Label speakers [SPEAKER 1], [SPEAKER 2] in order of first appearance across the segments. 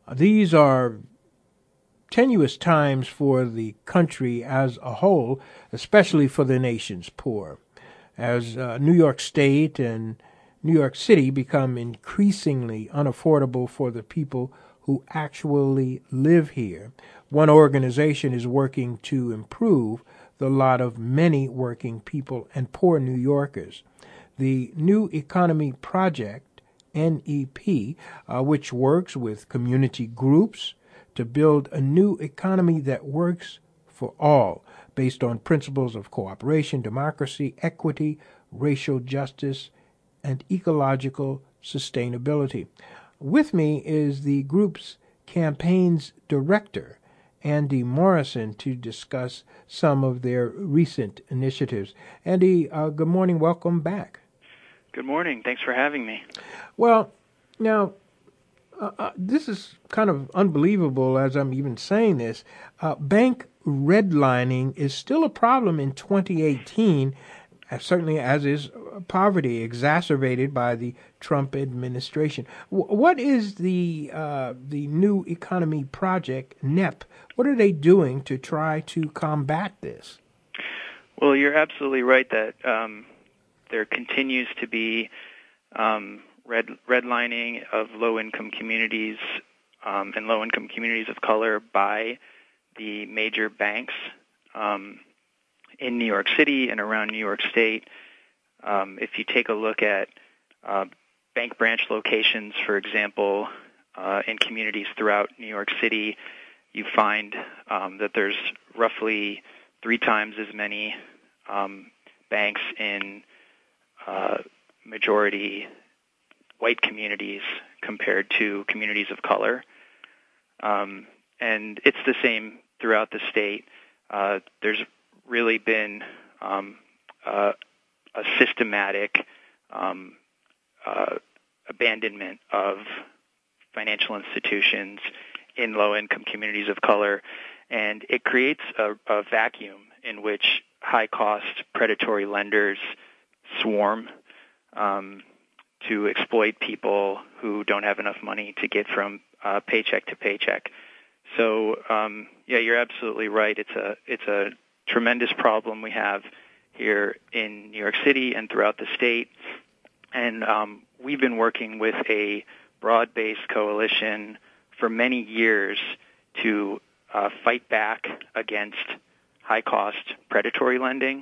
[SPEAKER 1] These are tenuous times for the country as a whole, especially for the nation's poor. As New York State and New York City become increasingly unaffordable for the people who actually live here, one organization is working to improve the lot of many working people and poor New Yorkers. The New Economy Project, NEP, which works with community groups to build a new economy that works for all, based on principles of cooperation, democracy, equity, racial justice, and ecological sustainability. With me is the group's campaigns director, Andy Morrison, to discuss some of their recent initiatives. Andy, good morning. Welcome back.
[SPEAKER 2] Good morning. Thanks for having me.
[SPEAKER 1] Well, now, this is kind of unbelievable as I'm even saying this. Bank redlining is still a problem in 2018, certainly as is poverty, exacerbated by the Trump administration. What is the New Economy Project, NEP? What are they doing to try to combat this?
[SPEAKER 2] Well, you're absolutely right that there continues to be redlining of low-income communities and low-income communities of color by the major banks in New York City and around New York State. If you take a look at bank branch locations, for example, in communities throughout New York City, you find that there's roughly 3 times as many banks in majority white communities compared to communities of color. And it's the same throughout the state. There's really been a systematic abandonment of financial institutions in low-income communities of color, and it creates a vacuum in which high-cost predatory lenders swarm to exploit people who don't have enough money to get from paycheck to paycheck. So, yeah, you're absolutely right. It's a tremendous problem we have here in New York City and throughout the state. And we've been working with a broad-based coalition for many years to fight back against high-cost predatory lending.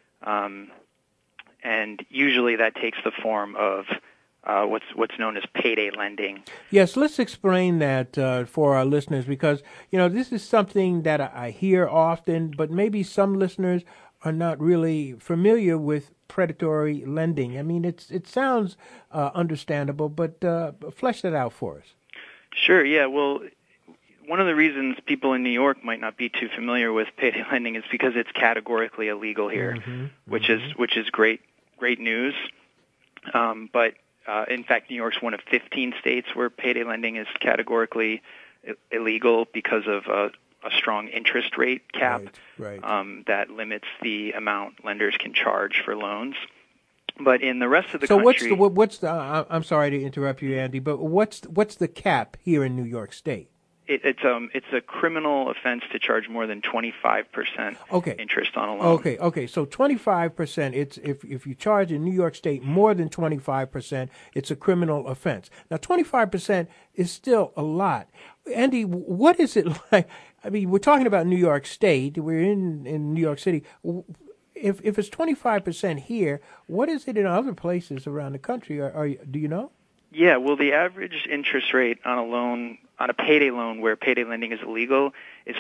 [SPEAKER 2] And usually that takes the form of what's known as payday lending.
[SPEAKER 1] Yes, let's explain that for our listeners, because this is something that I hear often, but maybe some listeners are not really familiar with predatory lending. I mean, it sounds understandable, but flesh that out for us.
[SPEAKER 2] Sure. Yeah. Well, one of the reasons people in New York might not be too familiar with payday lending is because it's categorically illegal here, which is great news. But in fact, New York's one of 15 states where payday lending is categorically illegal because of a strong interest rate cap that limits the amount lenders can charge for loans. But in the rest of the country,
[SPEAKER 1] what's the? I'm sorry to interrupt you, Andy, but what's the cap here in New York State?
[SPEAKER 2] It's a criminal offense to charge more than 25% interest on a loan.
[SPEAKER 1] Okay. So 25%. It's if you charge in New York State more than 25%, it's a criminal offense. Now 25% is still a lot. Andy, what is it like? I mean, we're talking about New York State. We're in New York City. If it's 25% here, what is it in other places around the country? Do you know?
[SPEAKER 2] Yeah, well, the average interest rate on a loan, on a payday loan where payday lending is illegal, is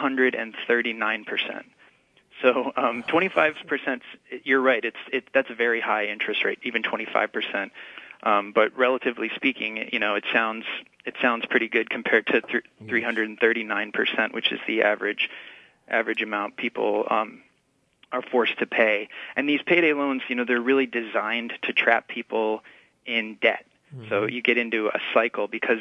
[SPEAKER 2] 339%. So 25%, you're right, that's a very high interest rate, even 25%. But relatively speaking, it sounds pretty good compared to 339%, which is the average amount people are forced to pay. And these payday loans, they're really designed to trap people in debt. So you get into a cycle because,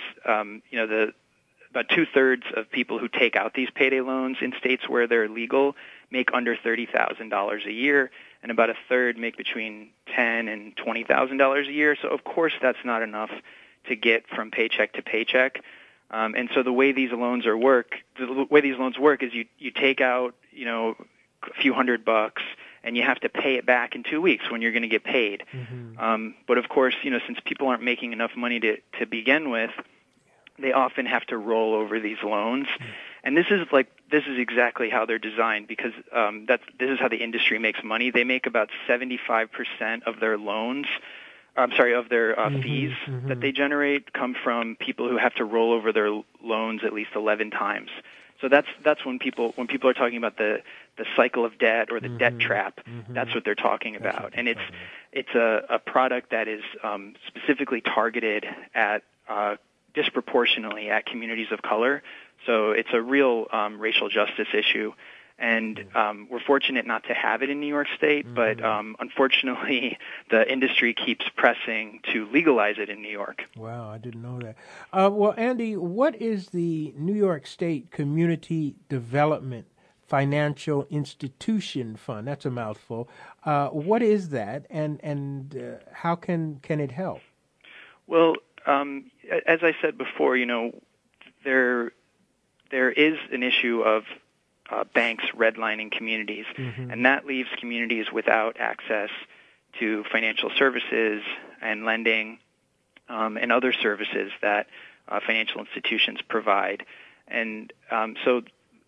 [SPEAKER 2] about 2/3 of people who take out these payday loans in states where they're legal make under $30,000 a year, and about 1/3 make between $10,000 and $20,000 a year. So of course that's not enough to get from paycheck to paycheck. And so the way these loans work is you take out, a few $100 and you have to pay it back in 2 weeks when you're going to get paid. But of course, since people aren't making enough money to begin with, they often have to roll over these loans. And this is exactly how they're designed, because this is how the industry makes money. They make about 75% of their loans. Of their fees that they generate come from people who have to roll over their loans at least 11 times. So that's when people are talking about the cycle of debt or the debt trap. That's what they're talking about, and it's a product that is specifically targeted at disproportionately at communities of color. So it's a real racial justice issue. And we're fortunate not to have it in New York State, but unfortunately, the industry keeps pressing to legalize it in New York.
[SPEAKER 1] Wow, I didn't know that. Well, Andy, what is the New York State Community Development Financial Institution Fund? That's a mouthful. What is that, and how can it help?
[SPEAKER 2] Well, as I said before, there is an issue of banks redlining communities, and that leaves communities without access to financial services and lending and other services that financial institutions provide. And so,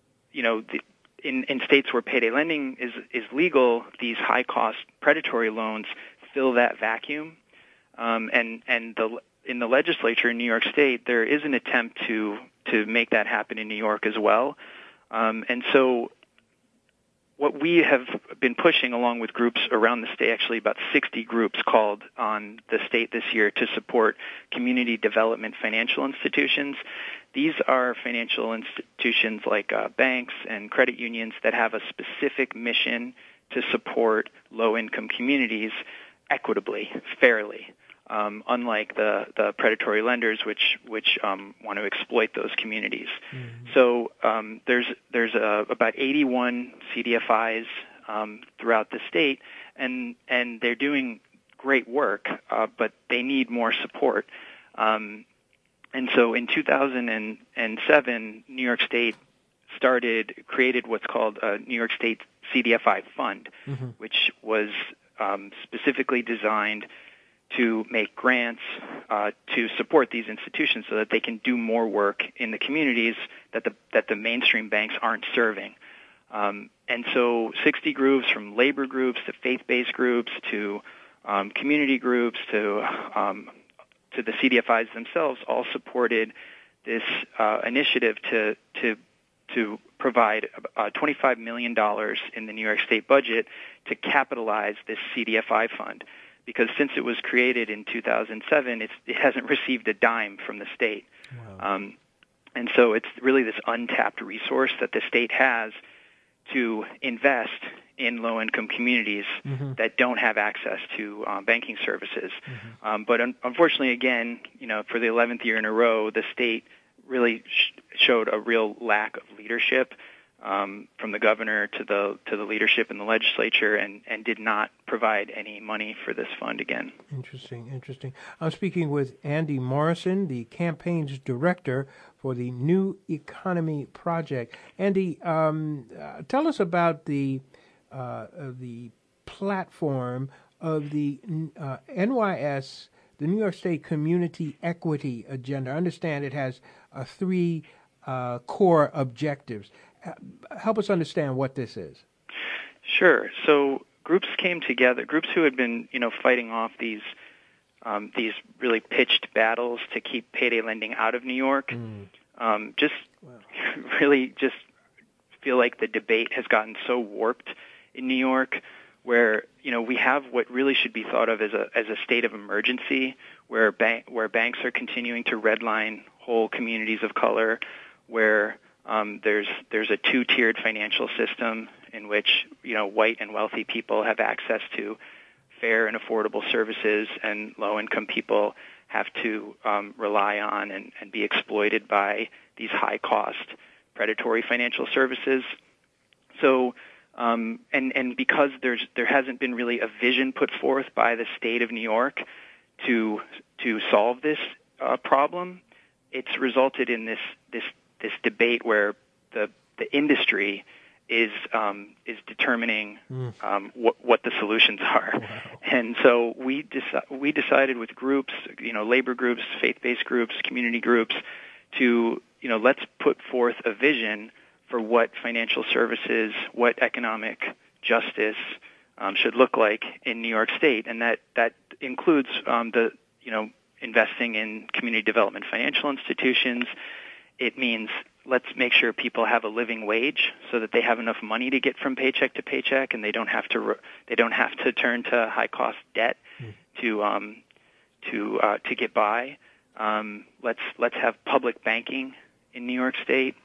[SPEAKER 2] in states where payday lending is legal, these high-cost predatory loans fill that vacuum. In the legislature in New York State, there is an attempt to make that happen in New York as well. And so what we have been pushing, along with groups around the state, actually about 60 groups called on the state this year to support community development financial institutions. These are financial institutions like banks and credit unions that have a specific mission to support low-income communities equitably, fairly. Unlike the predatory lenders, which want to exploit those communities. So there's about 81 CDFIs throughout the state, and they're doing great work, but they need more support. And so in 2007, New York State created what's called a New York State CDFI Fund, which was specifically designed to make grants to support these institutions so that they can do more work in the communities that the mainstream banks aren't serving. And so 60 groups, from labor groups to faith-based groups to community groups to the CDFIs themselves, all supported this initiative to provide $25 million in the New York State budget to capitalize this CDFI fund. Because since it was created in 2007, it hasn't received a dime from the state. Wow. And so it's really this untapped resource that the state has to invest in low-income communities that don't have access to banking services. But unfortunately, again, for the 11th year in a row, the state really showed a real lack of leadership from the governor to the leadership in the legislature, and did not provide any money for this fund again.
[SPEAKER 1] Interesting. I'm speaking with Andy Morrison, the campaign's director for the New Economy Project. Andy, tell us about the platform of the NYS, the New York State Community Equity Agenda. I understand it has 3 core objectives. Help us understand what this is.
[SPEAKER 2] Sure. So groups came together, groups who had been, fighting off these really pitched battles to keep payday lending out of New York. Really feel like the debate has gotten so warped in New York, where we have what really should be thought of as a state of emergency, where banks are continuing to redline whole communities of color, where there's a 2-tiered financial system in which white and wealthy people have access to fair and affordable services, and low-income people have to rely on and be exploited by these high-cost predatory financial services. So, and because there hasn't been really a vision put forth by the state of New York to solve this problem, it's resulted in this debate where the industry is determining what the solutions are.
[SPEAKER 1] Wow.
[SPEAKER 2] And so we decided with groups, labor groups, faith-based groups, community groups, to let's put forth a vision for what financial services, what economic justice should look like in New York State, and that includes investing in community development financial institutions. It means let's make sure people have a living wage so that they have enough money to get from paycheck to paycheck, and they don't have to turn to high cost debt to get by. Let's have public banking in New York State,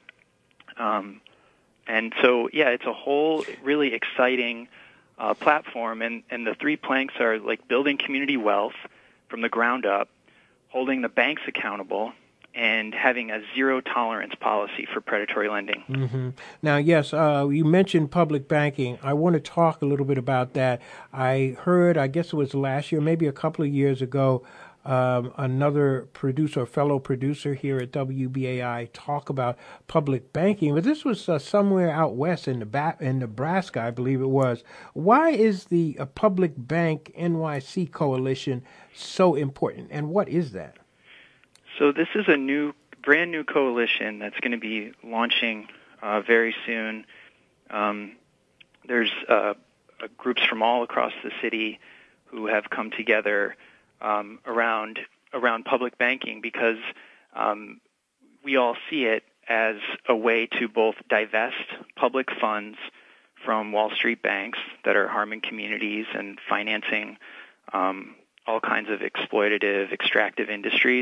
[SPEAKER 2] and so it's a whole really exciting platform, and the three planks are like building community wealth from the ground up, holding the banks accountable, and having a zero-tolerance policy for predatory lending.
[SPEAKER 1] Mm-hmm. Now, yes, you mentioned public banking. I want to talk a little bit about that. I heard, I guess it was last year, maybe a couple of years ago, another producer, fellow producer here at WBAI, talk about public banking. But this was somewhere out west in Nebraska, I believe it was. Why is the Public Bank NYC Coalition so important, and what is that?
[SPEAKER 2] So this is a brand new coalition that's going to be launching very soon. There's groups from all across the city who have come together around public banking because we all see it as a way to both divest public funds from Wall Street banks that are harming communities and financing all kinds of exploitative, extractive industries.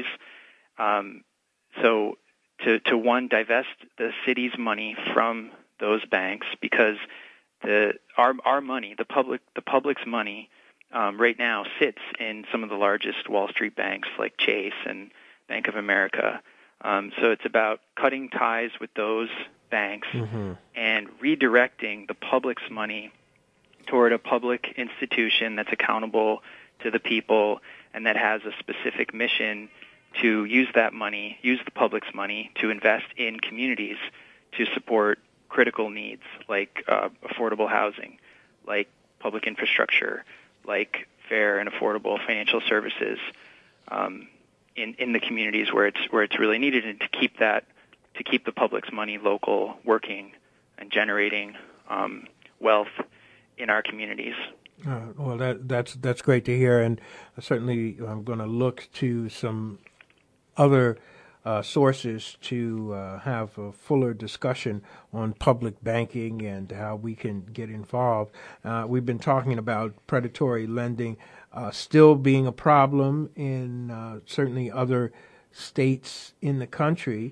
[SPEAKER 2] So to one, divest the city's money from those banks because our money, the public's money, right now sits in some of the largest Wall Street banks like Chase and Bank of America. So it's about cutting ties with those banks and redirecting the public's money toward a public institution that's accountable to the people and that has a specific mission to use that money, use the public's money to invest in communities to support critical needs like affordable housing, like public infrastructure, like fair and affordable financial services in the communities where it's really needed, and to keep the public's money local, working and generating wealth in our communities.
[SPEAKER 1] Well, that's great to hear, and certainly I'm going to look to some other sources to have a fuller discussion on public banking and how we can get involved. We've been talking about predatory lending still being a problem in certainly other states in the country.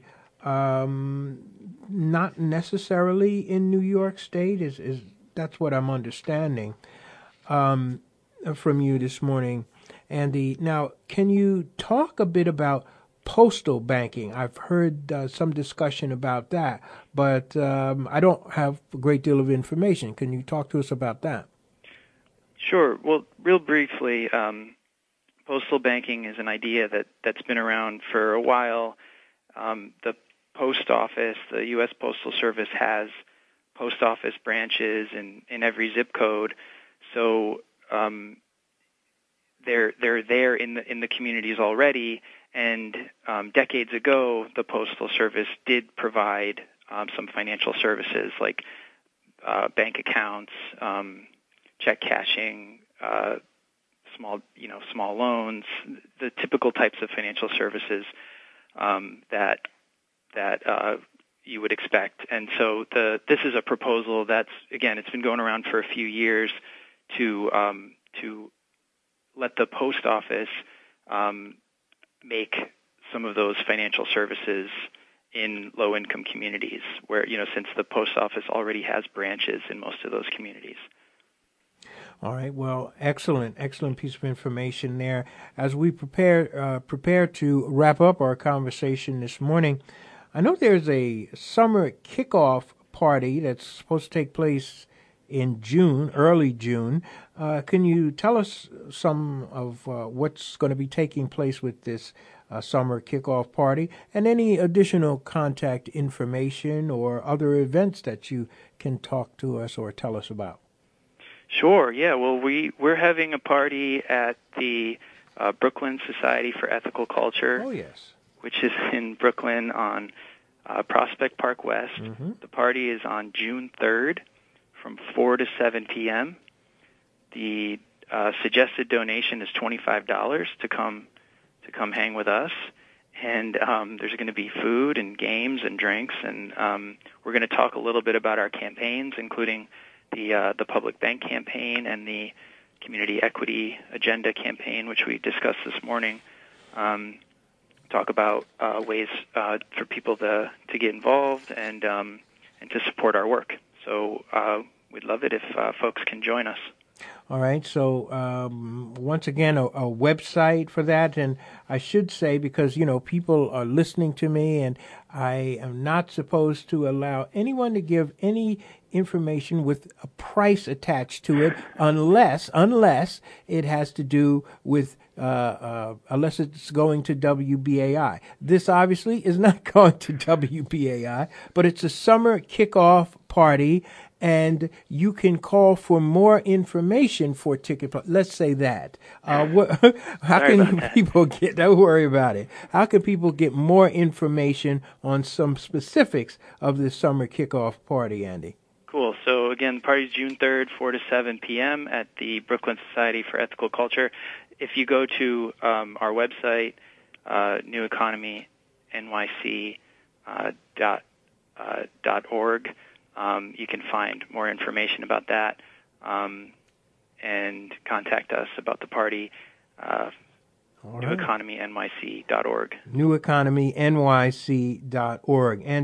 [SPEAKER 1] Not necessarily in New York State, is that's what I'm understanding from you this morning, Andy. Now, can you talk a bit about postal banking? I've heard some discussion about that, but I don't have a great deal of information. Can you talk to us about that?
[SPEAKER 2] Sure. Well, real briefly, postal banking is an idea that's been around for a while. The post office, the U.S. Postal Service, has post office branches in every zip code, so they're there in the communities already. And decades ago, the Postal Service did provide some financial services like bank accounts, check cashing, small loans, the typical types of financial services that you would expect. And so this is a proposal that's, again, it's been going around for a few years to let the post office make some of those financial services in low-income communities where, since the post office already has branches in most of those communities.
[SPEAKER 1] All right. Well, excellent piece of information there. As we prepare to wrap up our conversation this morning, I know there's a summer kickoff party that's supposed to take place in June, early June. Can you tell us some of what's going to be taking place with this summer kickoff party, and any additional contact information or other events that you can talk to us or tell us about.
[SPEAKER 2] Sure. Yeah. Well, we're having a party at the Brooklyn Society for Ethical Culture.
[SPEAKER 1] Oh, yes.
[SPEAKER 2] Which is in Brooklyn on Prospect Park West.
[SPEAKER 1] Mm-hmm.
[SPEAKER 2] The party is on June 3rd from 4 to 7 p.m. The suggested donation is $25 to come hang with us. And there's going to be food and games and drinks, and we're going to talk a little bit about our campaigns, including the Public Bank campaign and the Community Equity Agenda campaign, which we discussed this morning. Talk about ways for people to get involved and to support our work. So we'd love it if folks can join us.
[SPEAKER 1] All right. So once again, a website for that. And I should say, because, people are listening to me, and I am not supposed to allow anyone to give any information with a price attached to it unless it has to do with unless it's going to WBAI. This obviously is not going to WBAI, but it's a summer kickoff party, and you can call for more information for ticket. Let's say that. How can people get? Don't worry about it. How can people get more information on some specifics of this summer kickoff party, Andy?
[SPEAKER 2] Cool. So again, the party's June 3rd, 4 to 7 p.m. at the Brooklyn Society for Ethical Culture. If you go to our website, neweconomynyc.org, you can find more information about that and contact us about the party, neweconomynyc.org.
[SPEAKER 1] neweconomynyc.org. And